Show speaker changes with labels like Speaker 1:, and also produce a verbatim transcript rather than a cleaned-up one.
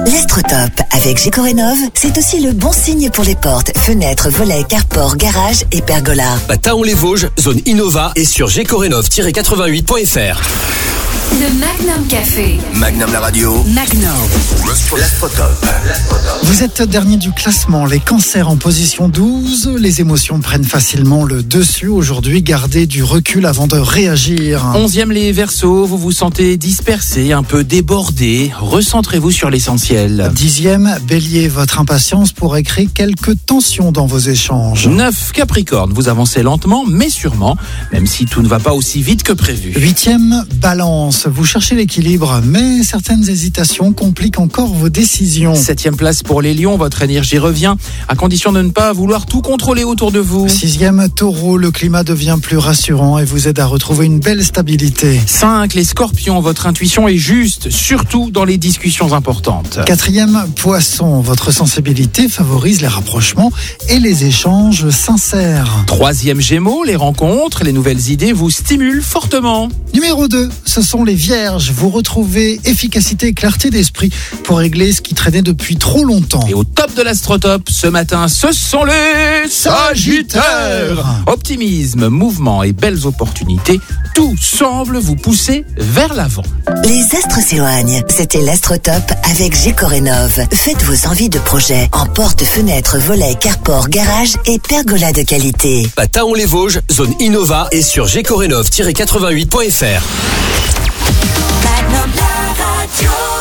Speaker 1: L'Astrotop avec Gécorénov, c'est aussi le bon signe pour les portes, fenêtres, volets, carport, garage et pergola.
Speaker 2: À Taon-les-Vosges, zone Innova et sur gécorénov tiret quatre-vingt-huit point f r.
Speaker 3: Le Magnum Café.
Speaker 2: Magnum la radio.
Speaker 1: Magnum.
Speaker 2: L'Astrotop.
Speaker 4: Vous êtes dernier du classement, les cancers en position douze, les émotions prennent facilement le dessus. Aujourd'hui, gardez du recul avant de réagir.
Speaker 5: Onzième les Verseaux, vous vous sentez dispersé, un peu débordé. Recentrez-vous sur l'essentiel.
Speaker 4: Dixième, Bélier, votre impatience pourrait créer quelques tensions dans vos échanges.
Speaker 5: Neuf Capricorne, vous avancez lentement mais sûrement, même si tout ne va pas aussi vite que prévu.
Speaker 4: Huitième, Balance, vous cherchez l'équilibre, mais certaines hésitations compliquent encore vos décisions.
Speaker 5: Septième place pour les Lions, votre énergie revient, à condition de ne pas vouloir tout contrôler autour de vous.
Speaker 4: Sixième, Taureau, le climat devient plus rassurant et vous aide à retrouver une belle stabilité.
Speaker 5: Cinq les Scorpions, votre intuition est juste, surtout dans les discussions importantes.
Speaker 4: Quatrième, Poisson, votre sensibilité favorise les rapprochements et les échanges sincères.
Speaker 5: Troisième Gémeaux, les rencontres, les nouvelles idées vous stimulent fortement.
Speaker 4: Numéro deux, ce sont les Vierges. Vous retrouvez efficacité et clarté d'esprit pour régler ce qui traînait depuis trop longtemps.
Speaker 5: Et au top de l'Astrotop, ce matin, ce sont les Sagittaires. Optimisme, mouvement et belles opportunités, tout semble vous pousser vers l'avant.
Speaker 1: Les astres s'éloignent. C'était l'Astrotop avec Gécorénov. Faites vos envies de projet en porte, fenêtre, volet, carport, garage et pergola de qualité.
Speaker 2: À Taon-les-Vosges, zone Innova et sur gécorénov tiret quatre-vingt-huit point f r.
Speaker 3: Magnum la radio.